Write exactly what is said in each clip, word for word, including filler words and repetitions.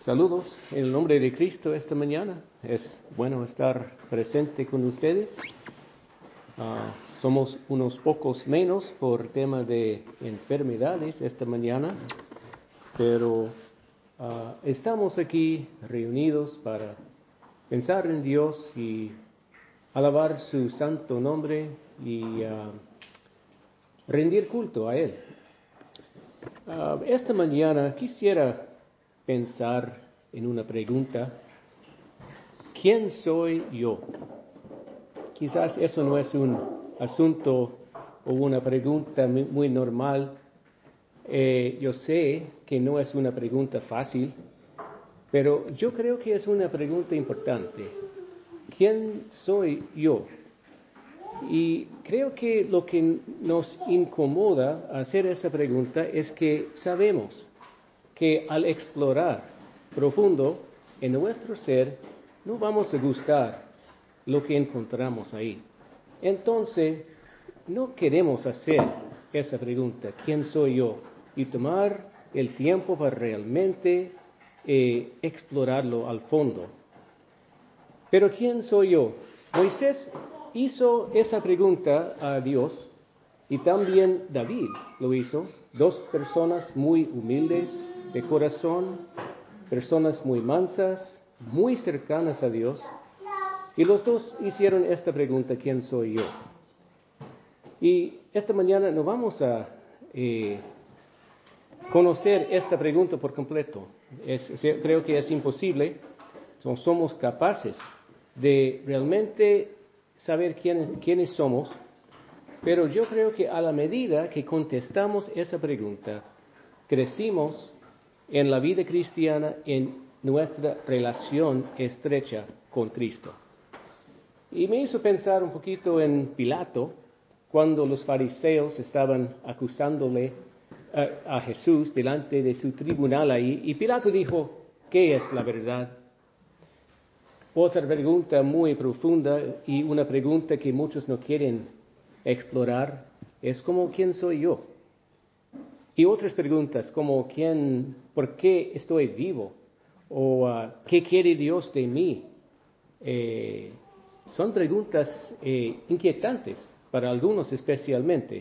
Saludos en el nombre de Cristo esta mañana. Es bueno estar presente con ustedes. Uh, somos unos pocos menos por tema de enfermedades esta mañana, pero uh, estamos aquí reunidos para pensar en Dios y alabar su santo nombre y uh, rendir culto a Él. Uh, esta mañana quisiera pensar en una pregunta: ¿quién soy yo? Quizás eso no es un asunto o una pregunta muy normal. Eh, yo sé que no es una pregunta fácil, pero yo creo que es una pregunta importante. ¿Quién soy yo? Y creo que lo que nos incomoda hacer esa pregunta es que sabemos que al explorar profundo en nuestro ser, no vamos a gustar lo que encontramos ahí. Entonces, no queremos hacer esa pregunta, ¿quién soy yo? Y tomar el tiempo para realmente eh, explorarlo al fondo. Pero ¿quién soy yo? Moisés hizo esa pregunta a Dios y también David lo hizo. Dos personas muy humildes de corazón, personas muy mansas, muy cercanas a Dios. Y los dos hicieron esta pregunta, ¿quién soy yo? Y esta mañana no vamos a eh, conocer esta pregunta por completo. Es, creo que es imposible. No somos capaces de realmente saber quién, quiénes somos, pero yo creo que a la medida que contestamos esa pregunta, crecimos en la vida cristiana en nuestra relación estrecha con Cristo. Y me hizo pensar un poquito en Pilato, cuando los fariseos estaban acusándole a, a Jesús delante de su tribunal ahí, y Pilato dijo, ¿qué es la verdad? Otra pregunta muy profunda y una pregunta que muchos no quieren explorar es como, ¿quién soy yo? Y otras preguntas como, ¿quién, por qué estoy vivo? O uh, ¿qué quiere Dios de mí? Eh, son preguntas eh, inquietantes para algunos especialmente.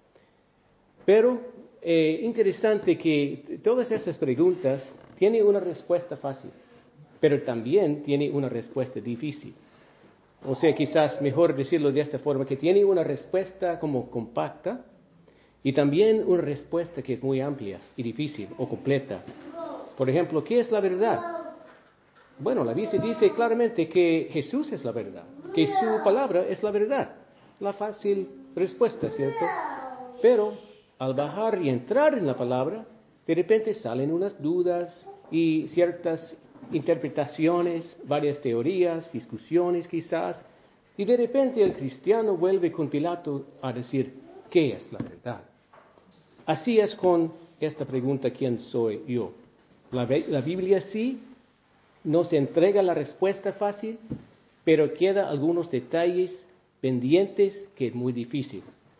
Pero eh, interesante que todas esas preguntas tienen una respuesta fácil, pero también tiene una respuesta difícil. O sea, quizás mejor decirlo de esta forma, que tiene una respuesta como compacta y también una respuesta que es muy amplia y difícil o completa. Por ejemplo, ¿qué es la verdad? Bueno, la Biblia dice claramente que Jesús es la verdad, que su palabra es la verdad. La fácil respuesta, ¿cierto? Pero al bajar y entrar en la palabra, de repente salen unas dudas y ciertas interpretaciones, varias teorías, discusiones quizás, y de repente el cristiano vuelve con Pilato a decir, ¿qué es la verdad? Así es con esta pregunta, ¿quién soy yo? La, la Biblia sí nos entrega la respuesta fácil, pero queda algunos detalles pendientes que es muy difícil.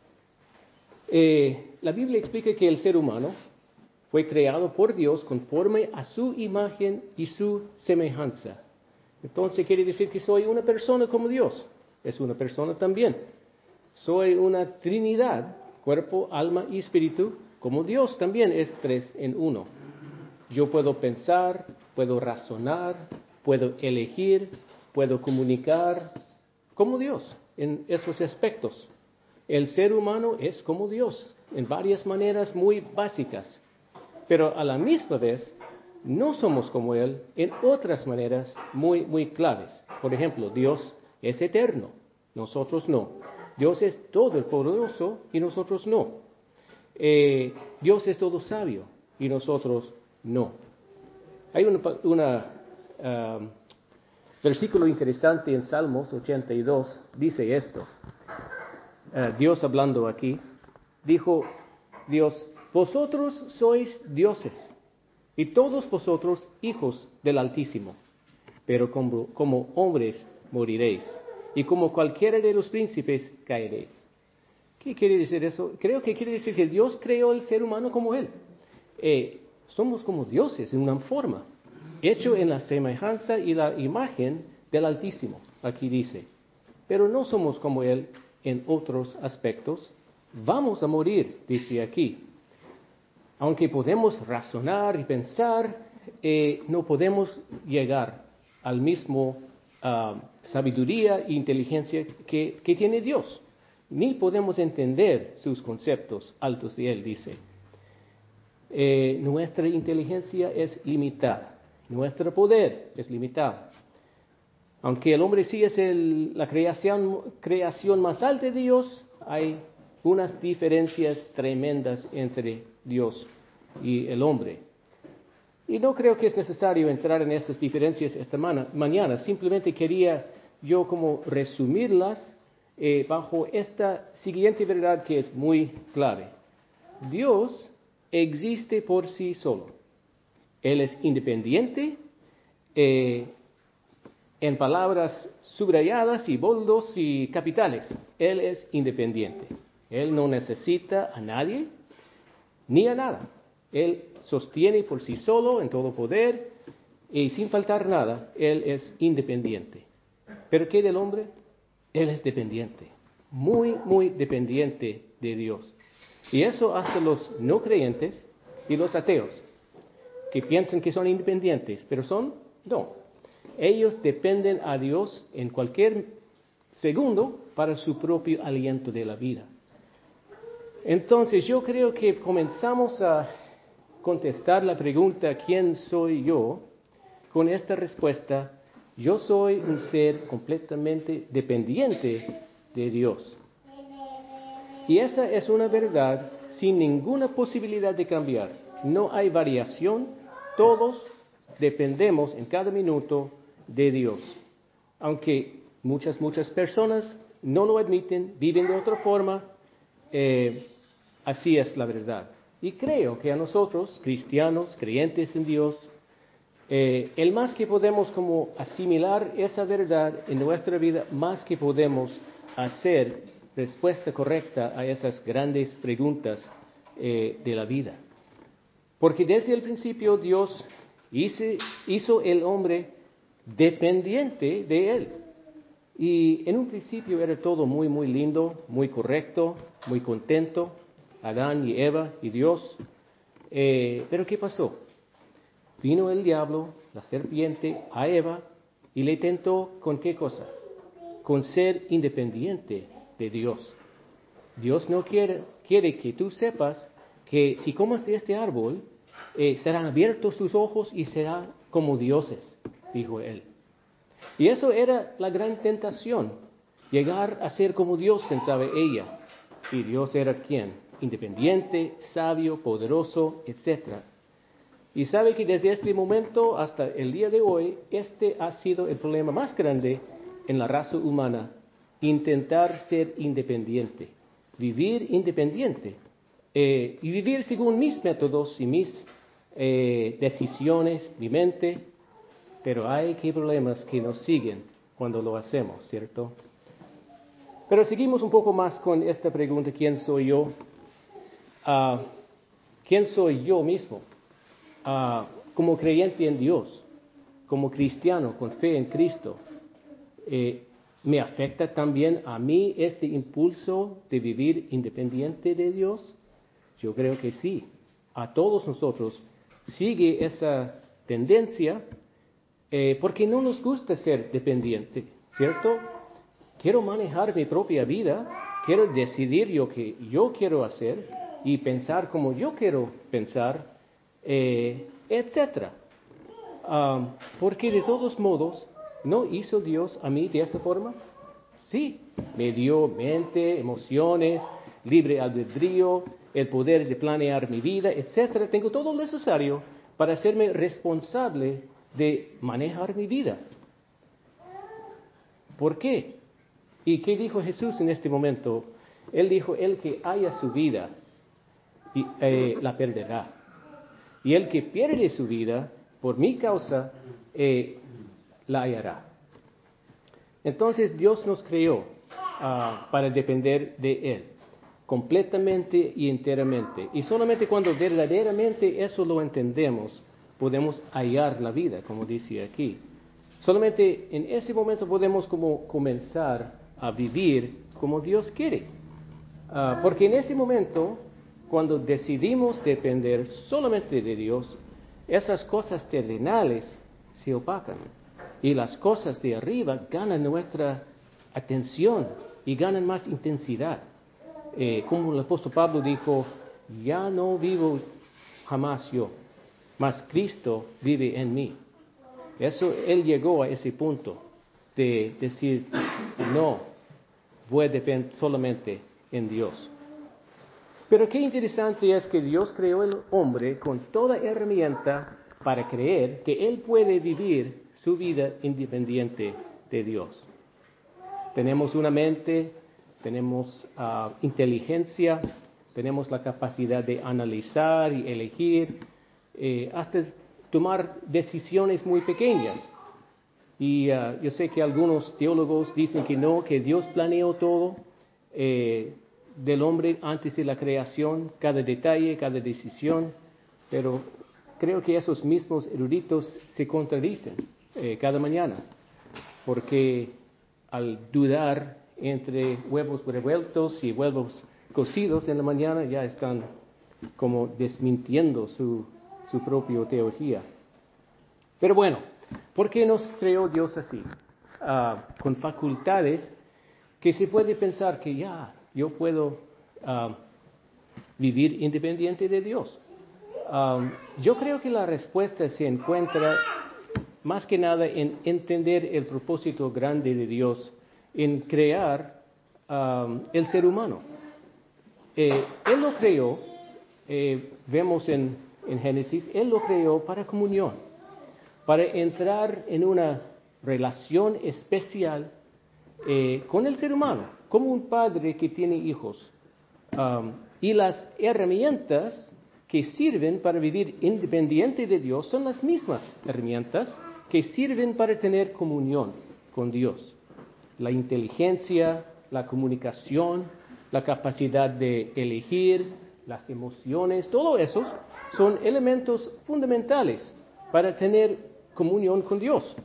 Eh, la Biblia explica que el ser humano fue creado por Dios conforme a su imagen y su semejanza. Entonces quiere decir que soy una persona como Dios. Es una persona también. Soy una trinidad, cuerpo, alma y espíritu, como Dios también es tres en uno. Yo puedo pensar, puedo razonar, puedo elegir, puedo comunicar como Dios en esos aspectos. El ser humano es como Dios en varias maneras muy básicas. Pero a la misma vez, no somos como Él en otras maneras muy, muy claves. Por ejemplo, Dios es eterno, nosotros no. Dios es todopoderoso y nosotros no. Eh, Dios es todo sabio y nosotros no. Hay un una, uh, versículo interesante en Salmos ochenta y dos, dice esto. Uh, Dios hablando aquí, dijo Dios, vosotros sois dioses, y todos vosotros hijos del Altísimo, pero como, como hombres moriréis, y como cualquiera de los príncipes caeréis. ¿Qué quiere decir eso? Creo que quiere decir que Dios creó el ser humano como Él. Eh, somos como dioses en una forma, hecho en la semejanza y la imagen del Altísimo, aquí dice. Pero no somos como Él en otros aspectos. Vamos a morir, dice aquí. Aunque podemos razonar y pensar, eh, no podemos llegar al mismo uh, sabiduría e inteligencia que, que tiene Dios. Ni podemos entender sus conceptos altos de Él, dice. Eh, nuestra inteligencia es limitada. Nuestro poder es limitado. Aunque el hombre sí es el, la creación, creación más alta de Dios, hay unas diferencias tremendas entre Dios y el hombre. Y no creo que es necesario entrar en esas diferencias esta ma- mañana. Simplemente quería yo como resumirlas eh, bajo esta siguiente verdad que es muy clave. Dios existe por sí solo. Él es independiente, eh, en palabras subrayadas y boldos y capitales. Él es independiente. Él no necesita a nadie ni a nada. Él sostiene por sí solo en todo poder y sin faltar nada, Él es independiente. ¿Pero qué del hombre? Él es dependiente, muy, muy dependiente de Dios. Y eso hasta los no creyentes y los ateos, que piensan que son independientes, pero son, no. Ellos dependen a Dios en cualquier segundo para su propio aliento de la vida. Entonces yo creo que comenzamos a contestar la pregunta ¿quién soy yo? Con esta respuesta, yo soy un ser completamente dependiente de Dios. Y esa es una verdad sin ninguna posibilidad de cambiar. No hay variación, todos dependemos en cada minuto de Dios. Aunque muchas, muchas personas no lo admiten, viven de otra forma, eh, así es la verdad. Y creo que a nosotros, cristianos, creyentes en Dios, eh, el más que podemos como asimilar esa verdad en nuestra vida, más que podemos hacer respuesta correcta a esas grandes preguntas eh, de la vida. Porque desde el principio Dios hizo, hizo el hombre dependiente de Él. Y en un principio era todo muy, muy lindo, muy correcto, muy contento. Adán y Eva y Dios. Eh, pero ¿qué pasó? Vino el diablo, la serpiente, a Eva y le tentó ¿con qué cosa? Con ser independiente de Dios. Dios no quiere, quiere que tú sepas que si comas de este árbol, eh, serán abiertos tus ojos y serán como dioses, dijo él. Y eso era la gran tentación, llegar a ser como Dios, pensaba ella. Y Dios era ¿quién? Independiente, sabio, poderoso, etcétera. Y sabe que desde este momento hasta el día de hoy, este ha sido el problema más grande en la raza humana, intentar ser independiente, vivir independiente, eh, y vivir según mis métodos y mis eh, decisiones, mi mente, pero hay que problemas que nos siguen cuando lo hacemos, ¿cierto? Pero seguimos un poco más con esta pregunta, ¿quién soy yo? Uh, ¿Quién soy yo mismo? Uh, como creyente en Dios, como cristiano con fe en Cristo, eh, ¿me afecta también a mí este impulso de vivir independiente de Dios? Yo creo que sí. A todos nosotros sigue esa tendencia eh, porque no nos gusta ser dependiente, ¿cierto? Quiero manejar mi propia vida, quiero decidir lo que yo quiero hacer y pensar como yo quiero pensar, eh, etcétera. Um, porque de todos modos, ¿no hizo Dios a mí de esta forma? Sí, me dio mente, emociones, libre albedrío, el poder de planear mi vida, etcétera. Tengo todo lo necesario para hacerme responsable de manejar mi vida. ¿Por qué? ¿Y qué dijo Jesús en este momento? Él dijo, el que haya su vida, y, eh, la perderá. Y el que pierde su vida, por mi causa, eh, la hallará. Entonces Dios nos creó uh, para depender de Él, completamente y enteramente. Y solamente cuando verdaderamente eso lo entendemos, podemos hallar la vida, como dice aquí. Solamente en ese momento podemos como comenzar a vivir como Dios quiere. Uh, porque en ese momento, cuando decidimos depender solamente de Dios, esas cosas terrenales se opacan y las cosas de arriba ganan nuestra atención y ganan más intensidad. Eh, como el apóstol Pablo dijo, ya no vivo jamás yo, mas Cristo vive en mí. Eso, él llegó a ese punto de decir, no, voy a depender solamente en Dios. Pero qué interesante es que Dios creó al hombre con toda herramienta para creer que él puede vivir su vida independiente de Dios. Tenemos una mente, tenemos uh, inteligencia, tenemos la capacidad de analizar y elegir, eh, hasta tomar decisiones muy pequeñas. Y uh, yo sé que algunos teólogos dicen que no, que Dios planeó todo eh, del hombre antes de la creación, cada detalle, cada decisión, pero creo que esos mismos eruditos se contradicen eh, cada mañana, porque al dudar entre huevos revueltos y huevos cocidos en la mañana ya están como desmintiendo su, su propia teología. Pero bueno, ¿por qué nos creó Dios así? Uh, con facultades que se puede pensar que ya yo puedo uh, vivir independiente de Dios. Um, yo creo que la respuesta se encuentra más que nada en entender el propósito grande de Dios en crear um, el ser humano. Eh, él lo creó, eh, vemos en, en Génesis, Él lo creó para comunión, para entrar en una relación especial eh, con el ser humano, como un padre que tiene hijos. Um, y las herramientas que sirven para vivir independiente de Dios son las mismas herramientas que sirven para tener comunión con Dios. La inteligencia, la comunicación, la capacidad de elegir, las emociones, todo eso son elementos fundamentales para tener comunión con Dios,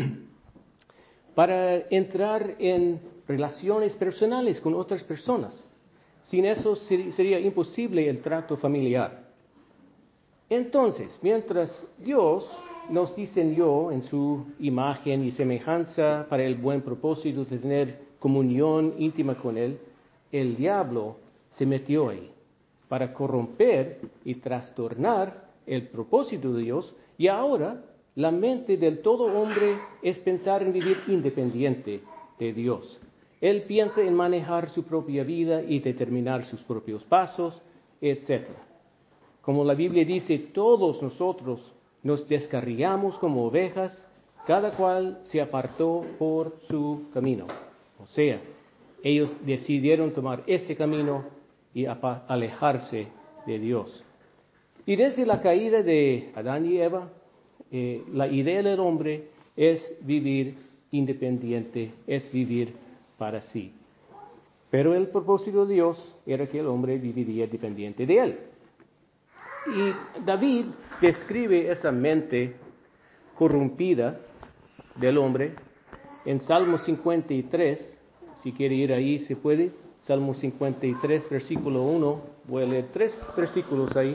para entrar en relaciones personales con otras personas. Sin eso sería imposible el trato familiar. Entonces, mientras Dios nos diseñó en su imagen y semejanza para el buen propósito de tener comunión íntima con Él, el diablo se metió ahí para corromper y trastornar el propósito de Dios, y ahora la mente del todo hombre es pensar en vivir independiente de Dios. Él piensa en manejar su propia vida y determinar sus propios pasos, etcétera. Como la Biblia dice, todos nosotros nos descarriamos como ovejas, cada cual se apartó por su camino. O sea, ellos decidieron tomar este camino y alejarse de Dios. Y desde la caída de Adán y Eva, eh, la idea del hombre es vivir independiente, es vivir para sí. Pero el propósito de Dios era que el hombre viviría dependiente de Él. Y David describe esa mente corrompida del hombre en Salmo cincuenta y tres. Si quiere ir ahí, se puede. Salmo cincuenta y tres, versículo uno. Voy a leer tres versículos ahí.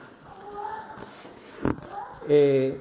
Eh,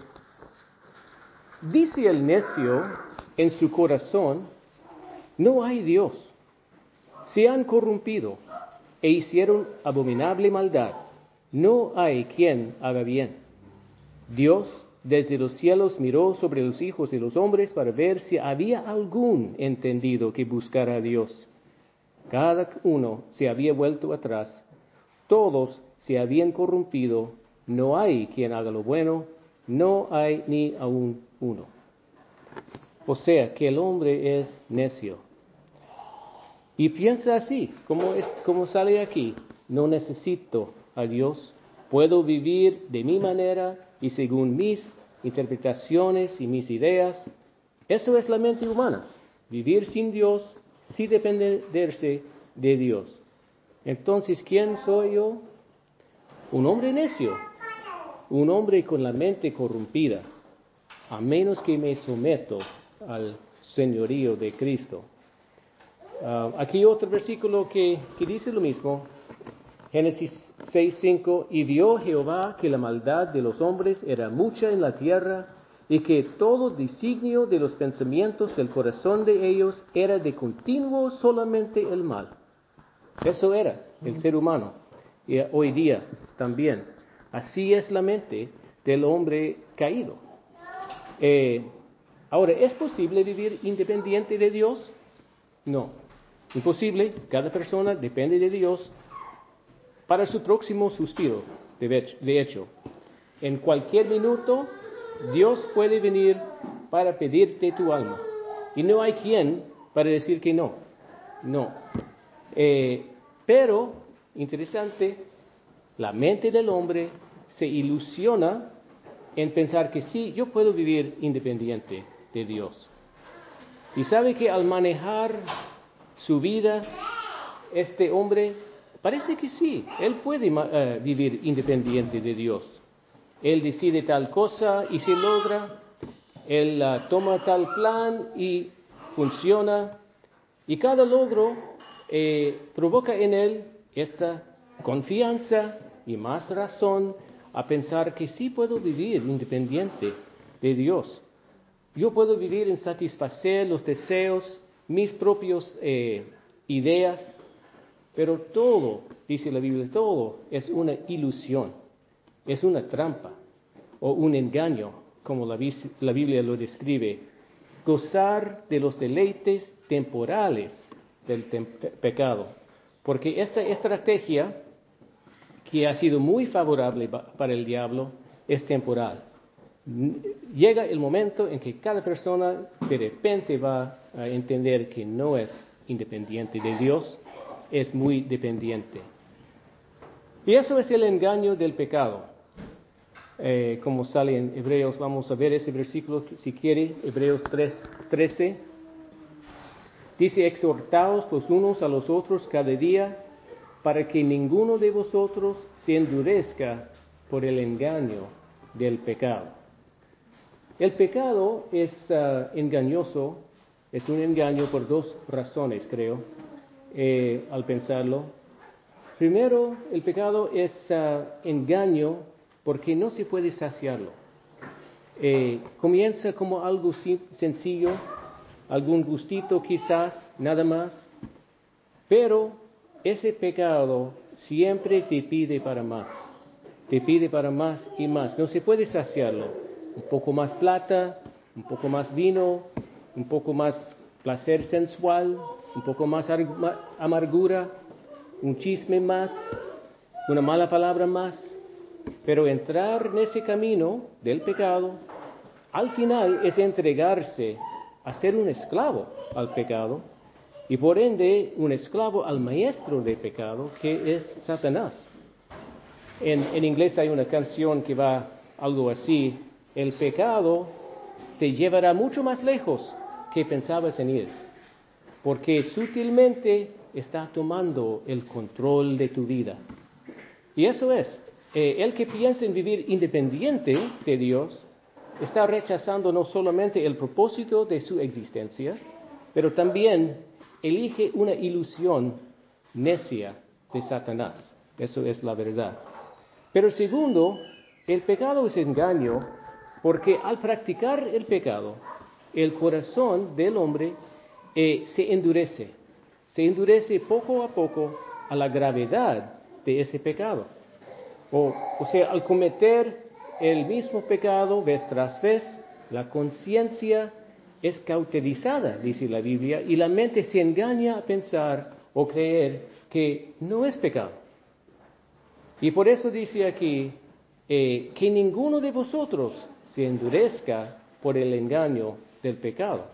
dice el necio en su corazón, no hay Dios. Se han corrompido e hicieron abominable maldad. No hay quien haga bien. Dios desde los cielos miró sobre los hijos de los hombres para ver si había algún entendido que buscara a Dios. Cada uno se había vuelto atrás. Todos se habían corrompido. No hay quien haga lo bueno. No hay ni aun uno. O sea, que el hombre es necio. Y piensa así, como, es, como sale aquí, no necesito a Dios, puedo vivir de mi manera y según mis interpretaciones y mis ideas. Eso es la mente humana, vivir sin Dios, sin dependerse de Dios. Entonces, ¿quién soy yo? Un hombre necio, un hombre con la mente corrompida, a menos que me someto al señorío de Cristo. Uh, aquí otro versículo que, que dice lo mismo, Génesis seis cinco, y vio Jehová que la maldad de los hombres era mucha en la tierra, y que todo designio de los pensamientos del corazón de ellos era de continuo solamente el mal. Eso era el ser humano, y hoy día también. Así es la mente del hombre caído. Eh, ahora, ¿es posible vivir independiente de Dios? No, imposible. Cada persona depende de Dios para su próximo suspiro, de hecho. En cualquier minuto, Dios puede venir para pedirte tu alma. Y no hay quien para decir que no. No. Eh, pero, interesante, la mente del hombre se ilusiona en pensar que sí, yo puedo vivir independiente de Dios. Y sabe que al manejar su vida, este hombre parece que sí, él puede uh, vivir independiente de Dios. Él decide tal cosa y se logra, él uh, toma tal plan y funciona, y cada logro eh, provoca en él esta confianza y más razón a pensar que sí puedo vivir independiente de Dios. Yo puedo vivir en satisfacer los deseos, mis propias eh, ideas, pero todo, dice la Biblia, todo es una ilusión, es una trampa o un engaño, como la, la Biblia lo describe. Gozar de los deleites temporales del tem pecado, porque esta estrategia, que ha sido muy favorable para el diablo, es temporal. Llega el momento en que cada persona de repente va a entender que no es independiente de Dios, es muy dependiente. Y eso es el engaño del pecado. Eh, como sale en Hebreos, vamos a ver ese versículo si quiere, Hebreos tres trece. Dice, exhortaos los unos a los otros cada día, para que ninguno de vosotros se endurezca por el engaño del pecado. El pecado es uh, engañoso, es un engaño por dos razones, creo, eh, al pensarlo. Primero, el pecado es uh, engaño porque no se puede saciarlo. Eh, comienza como algo sencillo, algún gustito quizás, nada más, pero ese pecado siempre te pide para más, te pide para más y más, no se puede saciarlo. Un poco más plata, un poco más vino, un poco más placer sensual, un poco más amargura, un chisme más, una mala palabra más. Pero entrar en ese camino del pecado, al final es entregarse a ser un esclavo al pecado y por ende un esclavo al maestro del pecado, que es Satanás. En, en inglés hay una canción que va algo así: el pecado te llevará mucho más lejos que pensabas en ir, porque sutilmente está tomando el control de tu vida. Y eso es, eh, el que piensa en vivir independiente de Dios está rechazando no solamente el propósito de su existencia, pero también elige una ilusión necia de Satanás. Eso es la verdad. Pero segundo, el pecado es engaño porque al practicar el pecado, el corazón del hombre eh, se endurece, se endurece poco a poco a la gravedad de ese pecado. O, o sea, al cometer el mismo pecado vez tras vez, la conciencia es cauterizada, dice la Biblia, y la mente se engaña a pensar o creer que no es pecado. Y por eso dice aquí, eh, que ninguno de vosotros se endurezca por el engaño del pecado.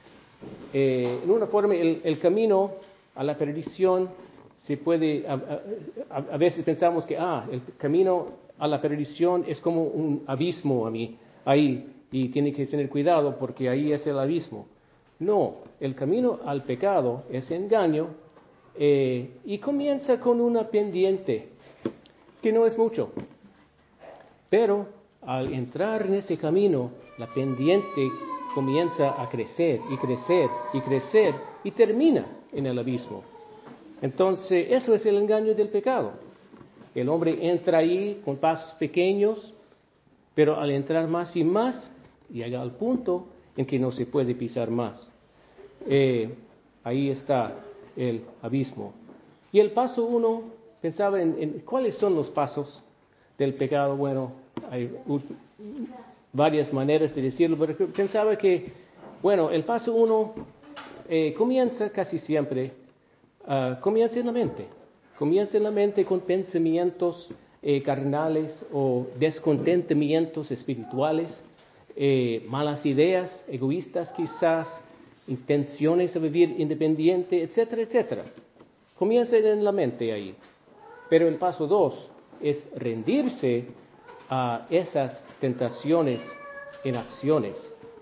Eh, en una forma, el, el camino a la perdición se puede, a, a, a veces pensamos que, ah, el camino a la perdición es como un abismo a mí, ahí, y tiene que tener cuidado porque ahí es el abismo. No, el camino al pecado es engaño, eh, y comienza con una pendiente, que no es mucho. Pero al entrar en ese camino, la pendiente comienza a crecer y crecer y crecer y termina en el abismo. Entonces, eso es el engaño del pecado. El hombre entra ahí con pasos pequeños, pero al entrar más y más, llega al punto en que no se puede pisar más. Eh, ahí está el abismo. Y el paso uno, pensaba en, en cuáles son los pasos del pecado. Bueno, hay uh, varias maneras de decirlo, pero pensaba que, bueno, el paso uno eh, comienza casi siempre, uh, comienza en la mente. Comienza en la mente con pensamientos eh, carnales o descontentamientos espirituales, eh, malas ideas, egoístas quizás, intenciones de vivir independiente, etcétera, etcétera. Comienza en la mente ahí. Pero el paso dos es rendirse a esas tentaciones en acciones.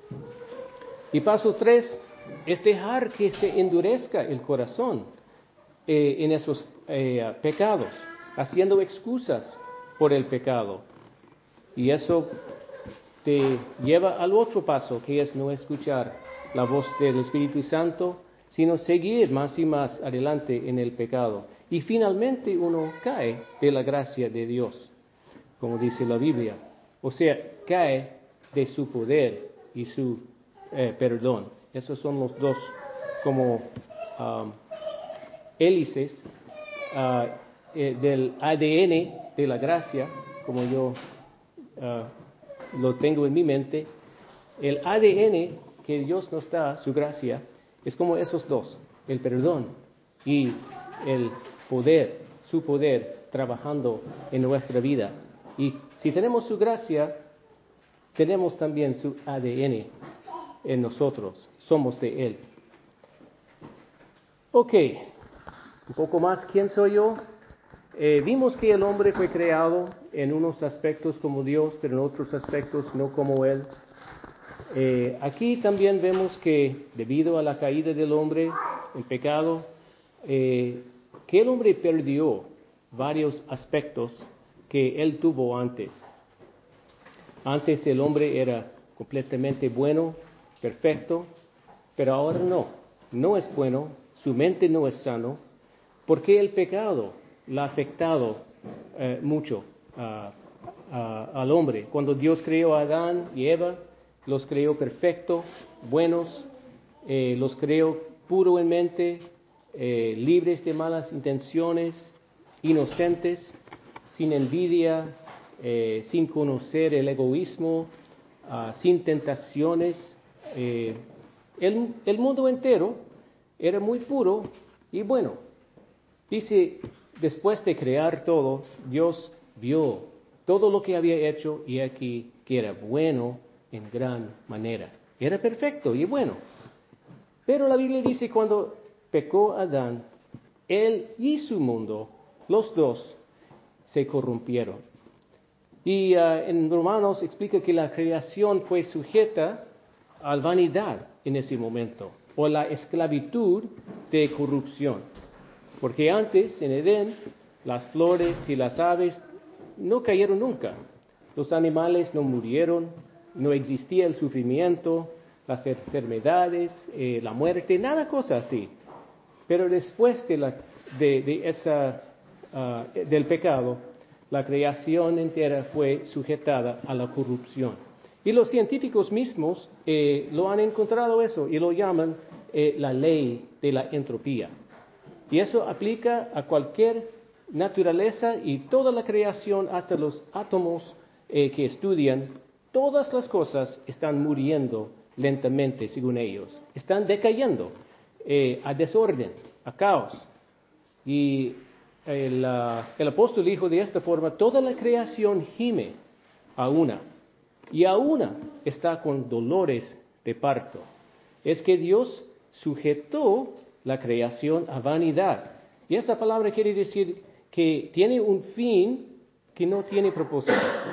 Y paso tres es dejar que se endurezca el corazón eh, en esos eh, pecados, haciendo excusas por el pecado. Y eso te lleva al otro paso, que es no escuchar la voz del Espíritu Santo, sino seguir más y más adelante en el pecado. Y finalmente uno cae de la gracia de Dios, como dice la Biblia. O sea, cae de su poder y su eh, perdón. Esos son los dos como um, hélices uh, eh, del A D N de la gracia, como yo uh, lo tengo en mi mente. El A D N que Dios nos da, su gracia, es como esos dos, el perdón y el poder, su poder trabajando en nuestra vida. Y si tenemos su gracia, tenemos también su A D N en nosotros, somos de Él. Ok, un poco más, ¿quién soy yo? Eh, vimos que el hombre fue creado en unos aspectos como Dios, pero en otros aspectos no como Él. Eh, aquí también vemos que debido a la caída del hombre, el pecado, eh, que el hombre perdió varios aspectos que él tuvo antes. Antes el hombre era completamente bueno, perfecto, pero ahora no, no es bueno, su mente no es sano, porque el pecado le ha afectado eh, mucho uh, uh, al hombre. Cuando Dios creó a Adán y Eva, los creó perfectos, buenos, eh, los creó puro en mente, eh, libres de malas intenciones, inocentes, sin envidia, eh, sin conocer el egoísmo, uh, sin tentaciones. Eh, el, el mundo entero era muy puro y bueno. Dice, después de crear todo, Dios vio todo lo que había hecho y aquí que era bueno en gran manera. Era perfecto y bueno. Pero la Biblia dice cuando pecó Adán, él y su mundo, los dos, se corrompieron. Y uh, en Romanos explica que la creación fue sujeta a la vanidad en ese momento, o la esclavitud de corrupción. Porque antes, en Edén, las flores y las aves no cayeron nunca. Los animales no murieron, no existía el sufrimiento, las enfermedades, eh, la muerte, nada cosa así. Pero después de, la, de, de esa, uh, del pecado, la creación entera fue sujetada a la corrupción. Y los científicos mismos eh, lo han encontrado eso y lo llaman eh, la ley de la entropía. Y eso aplica a cualquier naturaleza y toda la creación, hasta los átomos eh, que estudian, todas las cosas están muriendo lentamente, según ellos. Están decayendo eh, a desorden, a caos. Y el, uh, el apóstol dijo de esta forma, toda la creación gime a una, y a una está con dolores de parto. Es que Dios sujetó la creación a vanidad. Y esa palabra quiere decir que tiene un fin que no tiene propósito.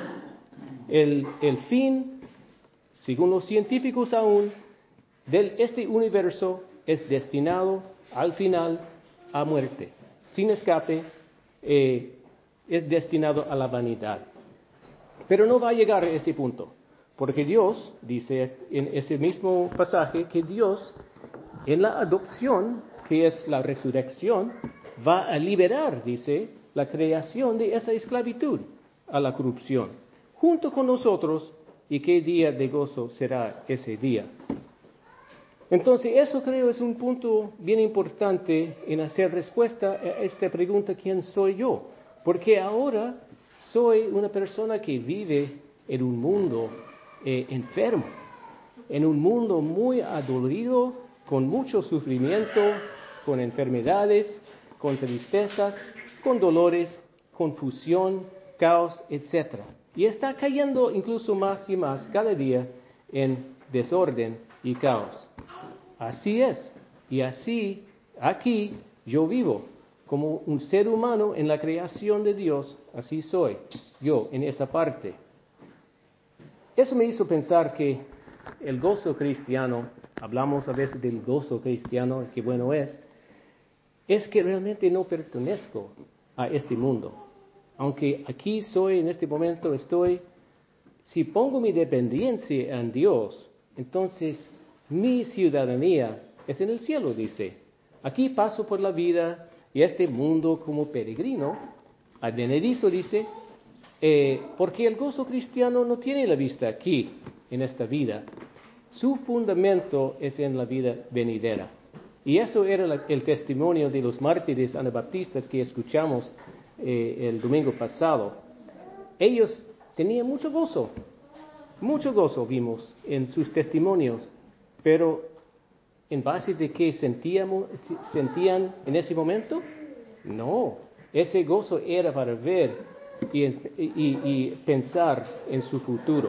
El, el fin, según los científicos aún, de este universo es destinado al final a muerte. Sin escape, eh, es destinado a la vanidad. Pero no va a llegar a ese punto, porque Dios dice en ese mismo pasaje que Dios, en la adopción, que es la resurrección, va a liberar, dice, la creación de esa esclavitud a la corrupción, junto con nosotros, y qué día de gozo será ese día. Entonces, eso creo es un punto bien importante en hacer respuesta a esta pregunta, ¿quién soy yo? Porque ahora soy una persona que vive en un mundo eh, enfermo, en un mundo muy adolorido, con mucho sufrimiento, con enfermedades, con tristezas, con dolores, confusión, caos, etcétera. Y está cayendo incluso más y más cada día en desorden y caos. Así es, y así aquí yo vivo como un ser humano en la creación de Dios, así soy yo en esa parte. Eso me hizo pensar que el gozo cristiano, hablamos a veces del gozo cristiano, que bueno es, es que realmente no pertenezco a este mundo. Aunque aquí soy, en este momento estoy, si pongo mi dependencia en Dios, entonces mi ciudadanía es en el cielo, dice. Aquí paso por la vida y este mundo como peregrino, advenedizo, dice, eh, porque el gozo cristiano no tiene la vista aquí, en esta vida. Su fundamento es en la vida venidera. Y eso era la, el testimonio de los mártires anabaptistas que escuchamos eh, el domingo pasado. Ellos tenían mucho gozo, mucho gozo vimos en sus testimonios, pero ¿en base de qué sentíamos, sentían en ese momento? No, ese gozo era para ver y, y, y pensar en su futuro.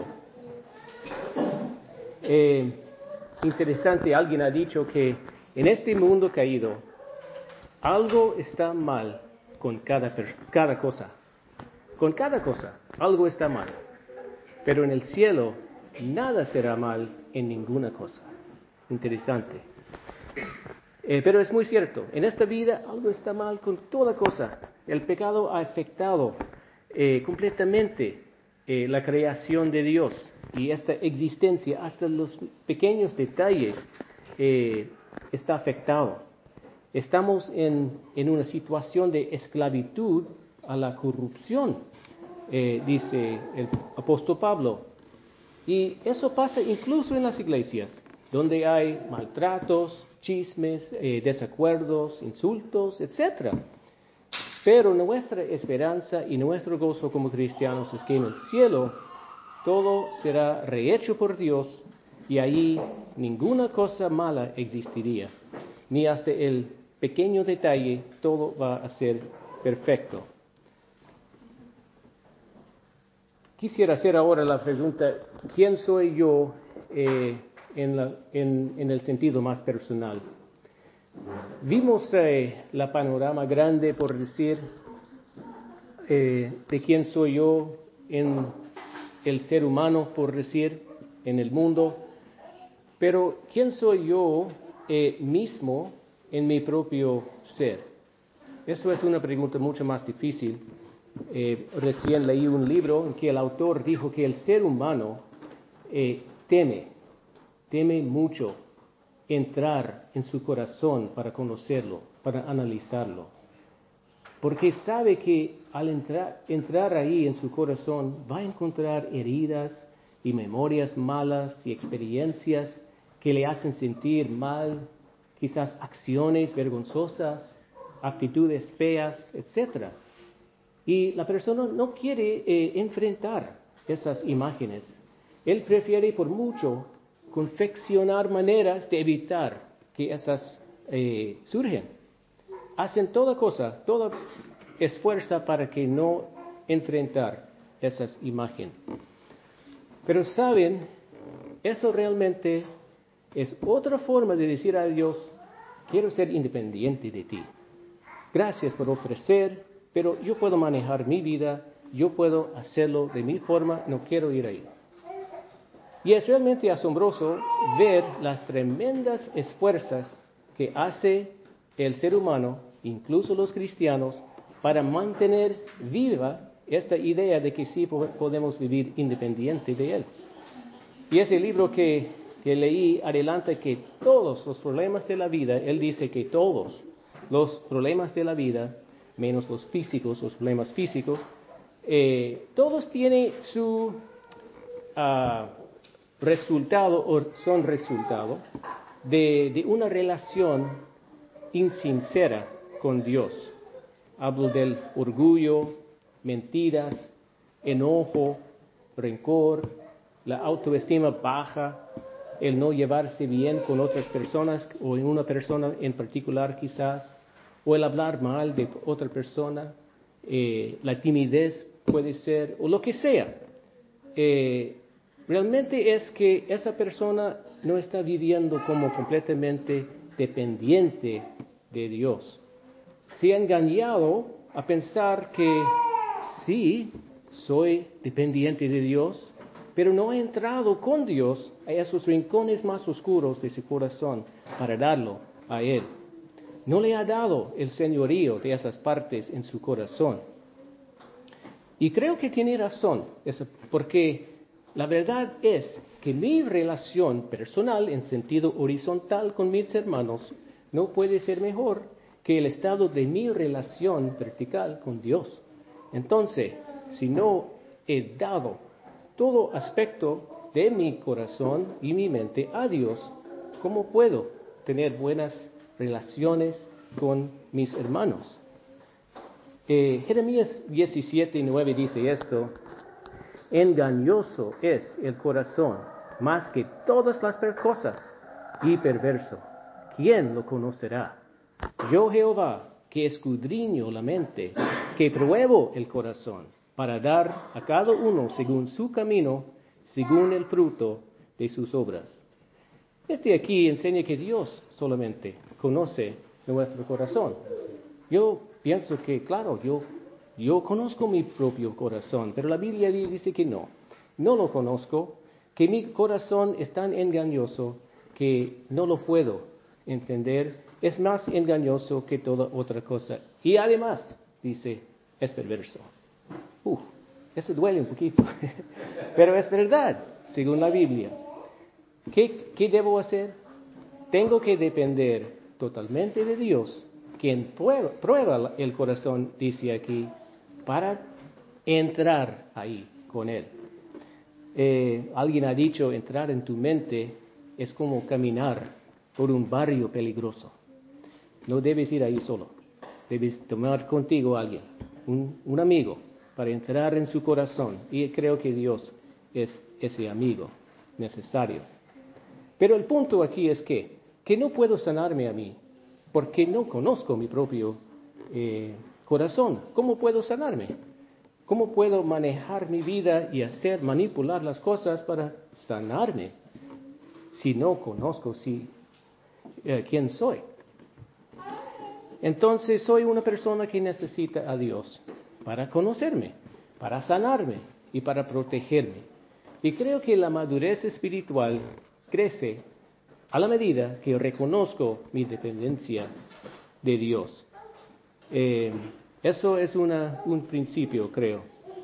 Eh, interesante, alguien ha dicho que en este mundo caído, algo está mal con cada, cada cosa. Con cada cosa, algo está mal. Pero en el cielo, nada será mal en ninguna cosa. Interesante. Eh, pero es muy cierto, en esta vida algo está mal con toda cosa. El pecado ha afectado eh, completamente eh, la creación de Dios y esta existencia, hasta los pequeños detalles, eh, está afectado. Estamos en, en una situación de esclavitud a la corrupción, eh, dice el apóstol Pablo. Y eso pasa incluso en las iglesias, donde hay maltratos, chismes, eh, desacuerdos, insultos, etcétera. Pero nuestra esperanza y nuestro gozo como cristianos es que en el cielo todo será rehecho por Dios y allí ninguna cosa mala existiría, ni hasta el pequeño detalle, todo va a ser perfecto. Quisiera hacer ahora la pregunta, ¿quién soy yo eh, en, la, en, en el sentido más personal? Vimos eh, la panorama grande, por decir, eh, de quién soy yo en el ser humano, por decir, en el mundo, pero ¿quién soy yo eh, mismo en mi propio ser? Eso es una pregunta mucho más difícil. Eh, recién leí un libro en que el autor dijo que el ser humano eh, teme, teme mucho entrar en su corazón para conocerlo, para analizarlo, porque sabe que al entrar, entrar ahí en su corazón va a encontrar heridas y memorias malas y experiencias que le hacen sentir mal, quizás acciones vergonzosas, actitudes feas, etcétera. Y la persona no quiere eh, enfrentar esas imágenes. Él prefiere por mucho confeccionar maneras de evitar que esas eh, surgen. Hacen toda cosa, todo esfuerzo para que no enfrentar esas imágenes. Pero saben, eso realmente es otra forma de decir a Dios, quiero ser independiente de ti. Gracias por ofrecer, pero yo puedo manejar mi vida, yo puedo hacerlo de mi forma, no quiero ir ahí. Y es realmente asombroso ver las tremendas esfuerzos que hace el ser humano, incluso los cristianos, para mantener viva esta idea de que sí podemos vivir independiente de Él. Y ese libro que, que leí adelanta que todos los problemas de la vida, Él dice que todos los problemas de la vida, menos los físicos, los problemas físicos, eh, todos tienen su uh, resultado o son resultado de, de una relación insincera con Dios. Hablo del orgullo, mentiras, enojo, rencor, la autoestima baja, el no llevarse bien con otras personas o en una persona en particular quizás, o el hablar mal de otra persona, eh, la timidez puede ser, o lo que sea. Eh, realmente es que esa persona no está viviendo como completamente dependiente de Dios. Se ha engañado a pensar que sí, soy dependiente de Dios, pero no ha entrado con Dios a esos rincones más oscuros de su corazón para darlo a Él. No le ha dado el señorío de esas partes en su corazón. Y creo que tiene razón, porque la verdad es que mi relación personal en sentido horizontal con mis hermanos no puede ser mejor que el estado de mi relación vertical con Dios. Entonces, si no he dado todo aspecto de mi corazón y mi mente a Dios, ¿cómo puedo tener buenas relaciones con mis hermanos? Eh, Jeremías diecisiete nueve dice esto: engañoso es el corazón más que todas las cosas y perverso. ¿Quién lo conocerá? Yo, Jehová, que escudriño la mente, que pruebo el corazón, para dar a cada uno según su camino, según el fruto de sus obras. Este aquí enseña que Dios solamente conoce nuestro corazón. Yo pienso que, claro, yo, yo conozco mi propio corazón, pero la Biblia dice que no. No lo conozco, que mi corazón es tan engañoso que no lo puedo entender. Es más engañoso que toda otra cosa. Y además, dice, es perverso. Uh, eso duele un poquito. Pero es verdad, según la Biblia. ¿Qué, qué debo hacer? Tengo que depender totalmente de Dios, quien prueba, prueba el corazón, dice aquí, para entrar ahí con Él. Eh, alguien ha dicho, entrar en tu mente es como caminar por un barrio peligroso. No debes ir ahí solo. Debes tomar contigo a alguien, un, un amigo, para entrar en su corazón. Y creo que Dios es ese amigo necesario. Pero el punto aquí es que, que no puedo sanarme a mí, porque no conozco mi propio eh, corazón. ¿Cómo puedo sanarme? ¿Cómo puedo manejar mi vida y hacer, manipular las cosas para sanarme si no conozco si, eh, quién soy? Entonces soy una persona que necesita a Dios para conocerme, para sanarme y para protegerme. Y creo que la madurez espiritual crece a la medida que reconozco mi dependencia de Dios. Eh, eso es una, un principio, creo.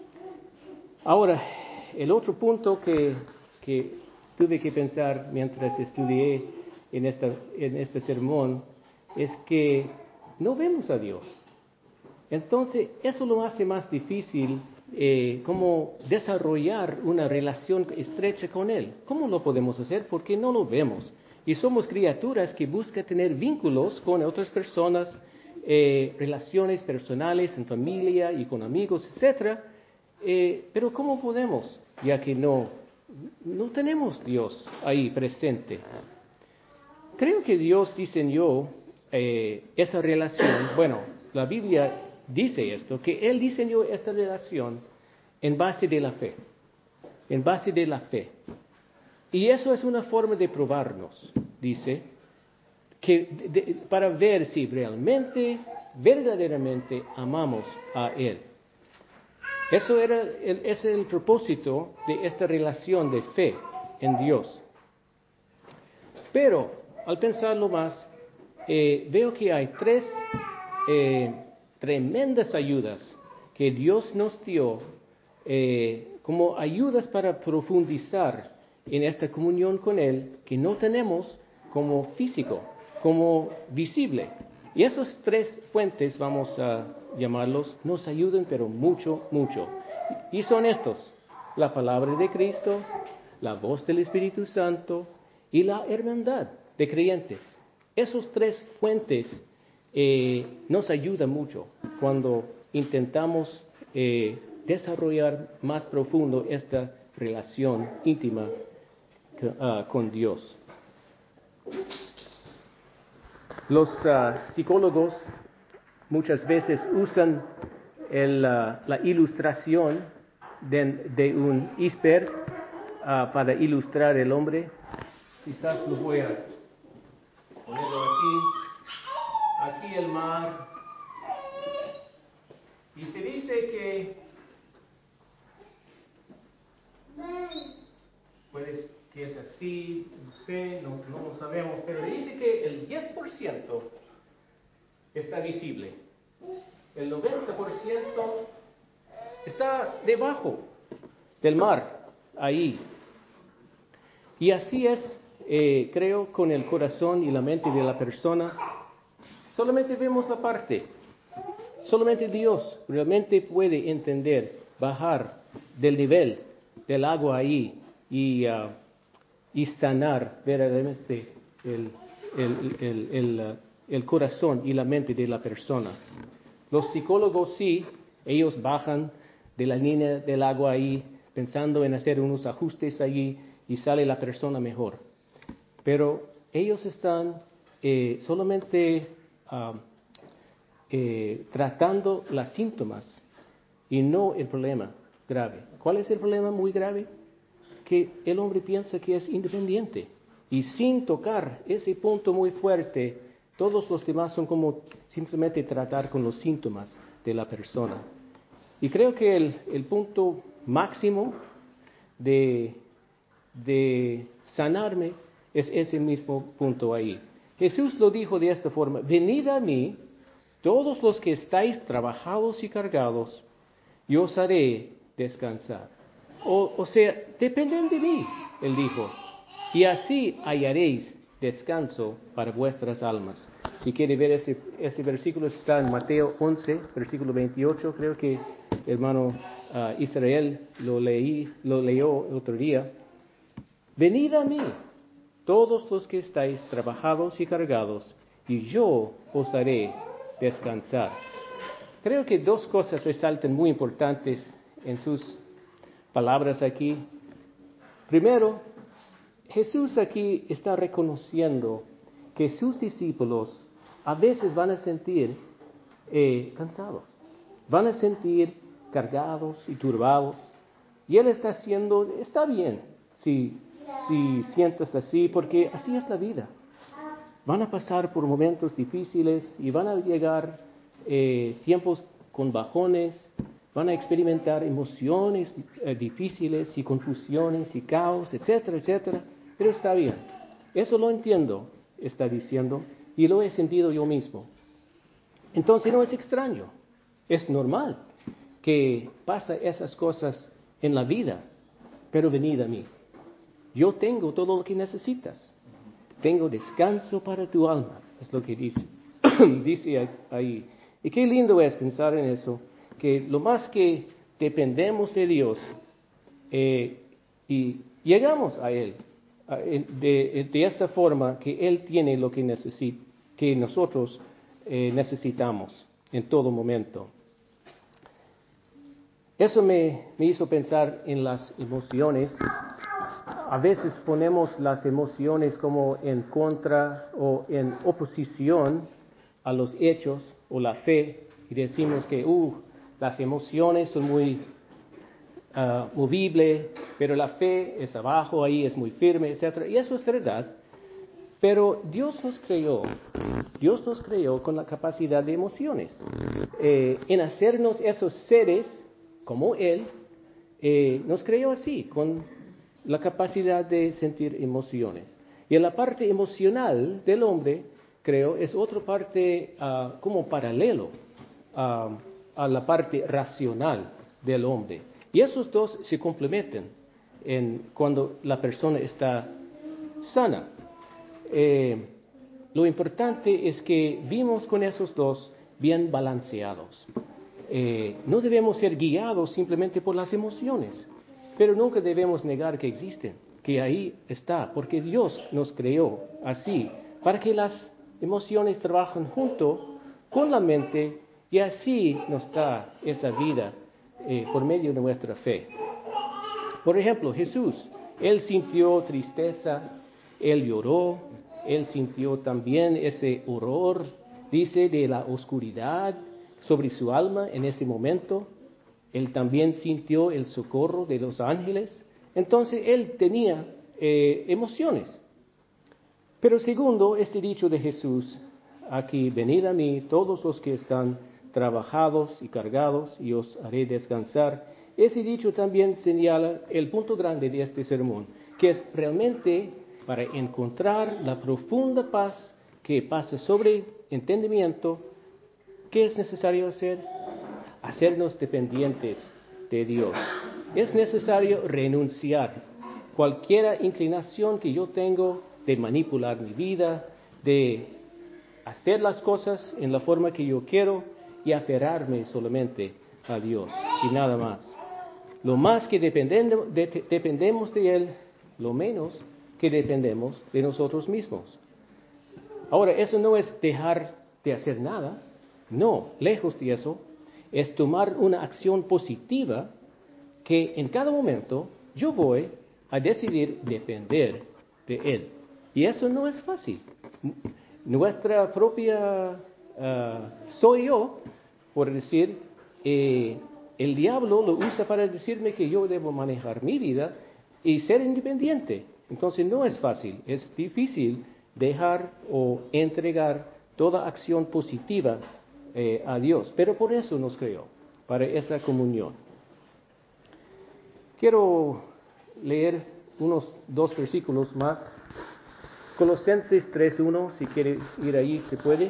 Ahora, el otro punto que, que tuve que pensar mientras estudié en, esta, en este sermón es que no vemos a Dios. Entonces, eso lo hace más difícil eh, como desarrollar una relación estrecha con Él. ¿Cómo lo podemos hacer? Porque no lo vemos. Y somos criaturas que buscan tener vínculos con otras personas, eh, relaciones personales, en familia y con amigos, etcétera. Eh, pero ¿cómo podemos? Ya que no, no tenemos Dios ahí presente. Creo que Dios diseñó eh, esa relación. Bueno, la Biblia dice esto, que Él diseñó esta relación en base de la fe. En base de la fe. Y eso es una forma de probarnos, dice, que de, de, para ver si realmente, verdaderamente amamos a Él. Eso era el, ese es el propósito de esta relación de fe en Dios. Pero, al pensarlo más, eh, veo que hay tres eh, tremendas ayudas que Dios nos dio eh, como ayudas para profundizar en esta comunión con Él que no tenemos como físico, como visible. Y esos tres fuentes, vamos a llamarlos, nos ayudan pero mucho, mucho. Y son estos: la palabra de Cristo, la voz del Espíritu Santo y la hermandad de creyentes. Esos tres fuentes eh, nos ayudan mucho cuando intentamos eh, desarrollar más profundo esta relación íntima uh, con Dios. Los uh, psicólogos muchas veces usan el, uh, la ilustración de, de un iceberg uh, para ilustrar el hombre. Quizás lo voy a ponerlo aquí. Aquí el mar. Y se dice que puede que es así, no sé, no, no lo sabemos, pero dice que el diez por ciento está visible. El noventa por ciento está debajo del mar, ahí. Y así es, eh, creo, con el corazón y la mente de la persona. Solamente vemos la parte. Solamente Dios realmente puede entender, bajar del nivel del agua ahí y, uh, y sanar verdaderamente el, el, el, el, uh, el corazón y la mente de la persona. Los psicólogos sí, ellos bajan de la línea del agua ahí, pensando en hacer unos ajustes allí y sale la persona mejor. Pero ellos están eh, solamente uh, eh, tratando los síntomas y no el problema grave. ¿Cuál es el problema muy grave? Que el hombre piensa que es independiente y sin tocar ese punto muy fuerte, todos los demás son como simplemente tratar con los síntomas de la persona. Y creo que el, el punto máximo de, de sanarme es ese mismo punto ahí. Jesús lo dijo de esta forma: venid a mí, todos los que estáis trabajados y cargados, y os haré descansar. O, o sea, dependen de mí, él dijo, y así hallaréis descanso para vuestras almas. Si quiere ver ese, ese versículo, está en Mateo once, versículo veintiocho, creo que el hermano uh, Israel lo, leí, lo leyó el otro día. Venid a mí, todos los que estáis trabajados y cargados, y yo os haré descansar. Creo que dos cosas resaltan muy importantes en sus palabras aquí. Primero, Jesús aquí está reconociendo que sus discípulos a veces van a sentir eh, cansados, van a sentir cargados y turbados, y Él está haciendo, está bien si, si sientas así, porque así es la vida. Van a pasar por momentos difíciles y van a llegar eh, tiempos con bajones, van a experimentar emociones eh, difíciles y confusiones y caos, etcétera, etcétera. Pero está bien. Eso lo entiendo, está diciendo, y lo he sentido yo mismo. Entonces no es extraño, es normal que pasen esas cosas en la vida, pero venid a mí. Yo tengo todo lo que necesitas. Tengo descanso para tu alma, es lo que dice, dice ahí. Y qué lindo es pensar en eso, que lo más que dependemos de Dios eh, y llegamos a Él a, de, de esta forma que Él tiene lo que, necesit, que nosotros eh, necesitamos en todo momento. Eso me, me hizo pensar en las emociones. A veces ponemos las emociones como en contra o en oposición a los hechos o la fe y decimos que uh, las emociones son muy uh, movibles, pero la fe es abajo, ahí es muy firme, etcétera. Y eso es verdad. Pero Dios nos creó, Dios nos creó con la capacidad de emociones. Eh, en hacernos esos seres como Él, eh, nos creó así, con la capacidad de sentir emociones. Y en la parte emocional del hombre, creo, es otra parte uh, como paralelo uh, a la parte racional del hombre. Y esos dos se complementan en, cuando la persona está sana. Eh, lo importante es que vimos con esos dos bien balanceados. Eh, no debemos ser guiados simplemente por las emociones, pero nunca debemos negar que existen, que ahí está, porque Dios nos creó así, para que las emociones trabajen junto con la mente y así nos da esa vida eh, por medio de nuestra fe. Por ejemplo, Jesús, Él sintió tristeza, Él lloró, Él sintió también ese horror, dice, de la oscuridad sobre su alma en ese momento. Él también sintió el socorro de los ángeles. Entonces, Él tenía eh, emociones. Pero segundo, este dicho de Jesús, aquí, venid a mí todos los que están trabajados y cargados, y os haré descansar. Ese dicho también señala el punto grande de este sermón, que es realmente para encontrar la profunda paz que pasa sobre entendimiento. ¿Qué es necesario hacer? Hacernos dependientes de Dios. Es necesario renunciar cualquier inclinación que yo tengo de manipular mi vida, de hacer las cosas en la forma que yo quiero y aferrarme solamente a Dios y nada más. Lo más que dependemos de, dependemos de Él, lo menos que dependemos de nosotros mismos. Ahora, eso no es dejar de hacer nada, no, lejos de eso, es tomar una acción positiva que en cada momento yo voy a decidir depender de Él. Y eso no es fácil. Nuestra propia uh, soy yo, por decir, eh, el diablo lo usa para decirme que yo debo manejar mi vida y ser independiente. Entonces no es fácil, es difícil dejar o entregar toda acción positiva eh, a Dios, pero por eso nos creó, para esa comunión. Quiero leer unos dos versículos más. Colosenses tres uno, si quiere ir ahí, se puede.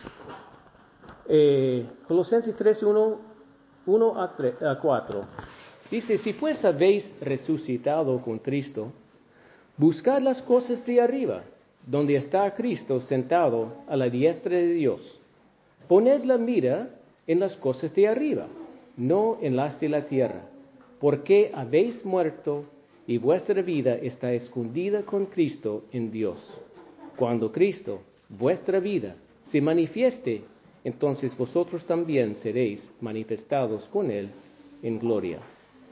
Eh, Colosenses tres uno, uno a cuatro. Dice, si pues habéis resucitado con Cristo, buscad las cosas de arriba, donde está Cristo sentado a la diestra de Dios. Poned la mira en las cosas de arriba, no en las de la tierra, porque habéis muerto y vuestra vida está escondida con Cristo en Dios. Cuando Cristo, vuestra vida, se manifieste, entonces vosotros también seréis manifestados con Él en gloria.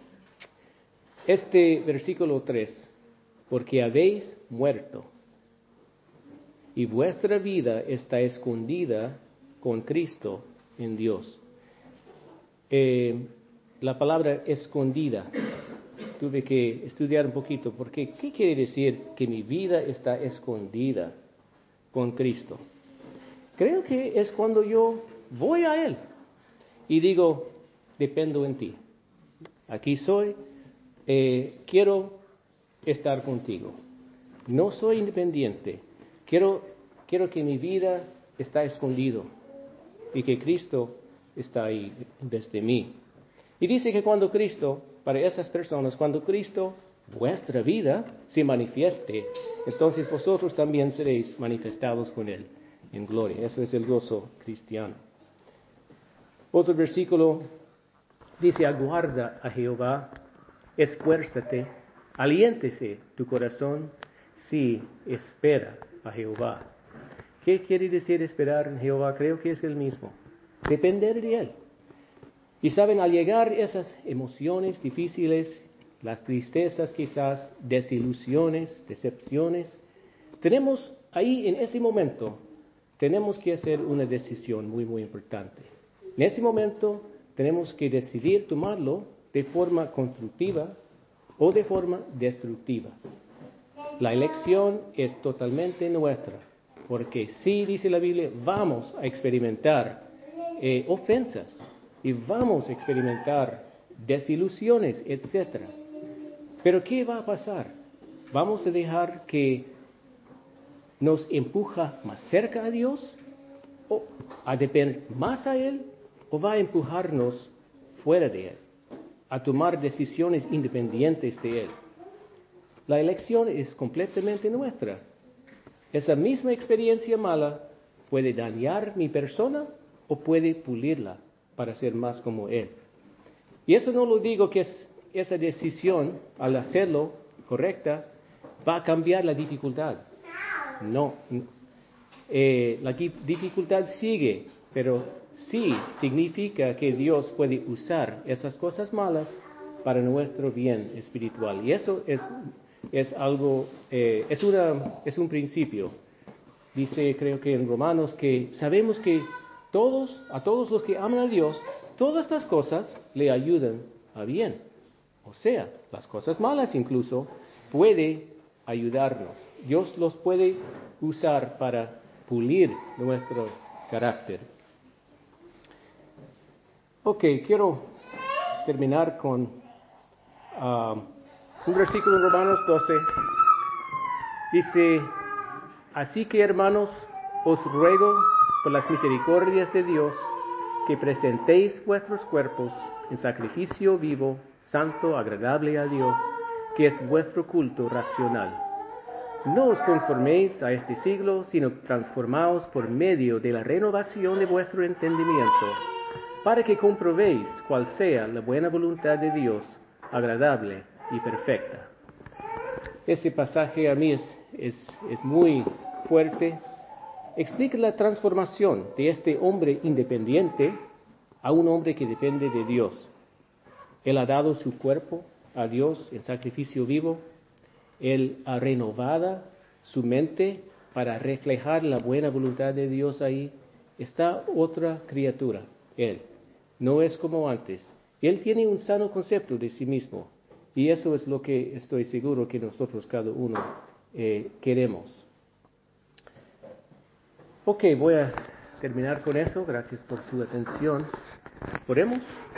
Este versículo tres, porque habéis muerto y vuestra vida está escondida con Cristo en Dios. Eh, la palabra escondida, tuve que estudiar un poquito, porque ¿qué quiere decir que mi vida está escondida con Cristo? Creo que es cuando yo voy a Él y digo, dependo en ti. Aquí soy, eh, quiero estar contigo. No soy independiente. Quiero, quiero que mi vida está escondido y que Cristo está ahí desde mí. Y dice que cuando Cristo, para esas personas, cuando Cristo, vuestra vida, se manifieste, entonces vosotros también seréis manifestados con Él en gloria. Eso es el gozo cristiano. Otro versículo dice, aguarda a Jehová, esfuérzate, aliéntese tu corazón, sí, espera a Jehová. ¿Qué quiere decir esperar en Jehová? Creo que es el mismo. Depender de Él. Y saben, al llegar esas emociones difíciles, las tristezas quizás, desilusiones, decepciones, tenemos ahí en ese momento, tenemos que hacer una decisión muy, muy importante. En ese momento tenemos que decidir tomarlo de forma constructiva o de forma destructiva. La elección es totalmente nuestra, porque sí, dice la Biblia, vamos a experimentar eh, ofensas y vamos a experimentar desilusiones, etcétera. Pero ¿qué va a pasar? ¿Vamos a dejar que nos empuja más cerca a Dios o a depender más a Él o va a empujarnos fuera de Él, a tomar decisiones independientes de Él. La elección es completamente nuestra. Esa misma experiencia mala puede dañar mi persona o puede pulirla para ser más como Él. Y eso no lo digo que es, esa decisión, al hacerlo correcta, va a cambiar la dificultad. No. Eh, la dificultad sigue, pero sí significa que Dios puede usar esas cosas malas para nuestro bien espiritual. Y eso es, es algo, eh, es, una, es un principio. Dice, creo que en Romanos, que sabemos que todos, a todos los que aman a Dios, todas estas cosas le ayudan a bien. O sea, las cosas malas incluso puede ayudarnos. Dios los puede usar para pulir nuestro carácter. Ok, quiero terminar con uh, un versículo en Romanos doce. Dice, así que hermanos, os ruego por las misericordias de Dios que presentéis vuestros cuerpos en sacrificio vivo, santo, agradable a Dios, que es vuestro culto racional. No os conforméis a este siglo, sino transformaos por medio de la renovación de vuestro entendimiento, para que comprobéis cuál sea la buena voluntad de Dios, agradable y perfecta. Ese pasaje a mí es, es, es muy fuerte. Explica la transformación de este hombre independiente a un hombre que depende de Dios. Él ha dado su cuerpo a Dios en sacrificio vivo. Él ha renovado su mente para reflejar la buena voluntad de Dios ahí. Está otra criatura, Él. No es como antes. Él tiene un sano concepto de sí mismo. Y eso es lo que estoy seguro que nosotros cada uno eh, queremos. Ok, voy a terminar con eso. Gracias por su atención. Oremos.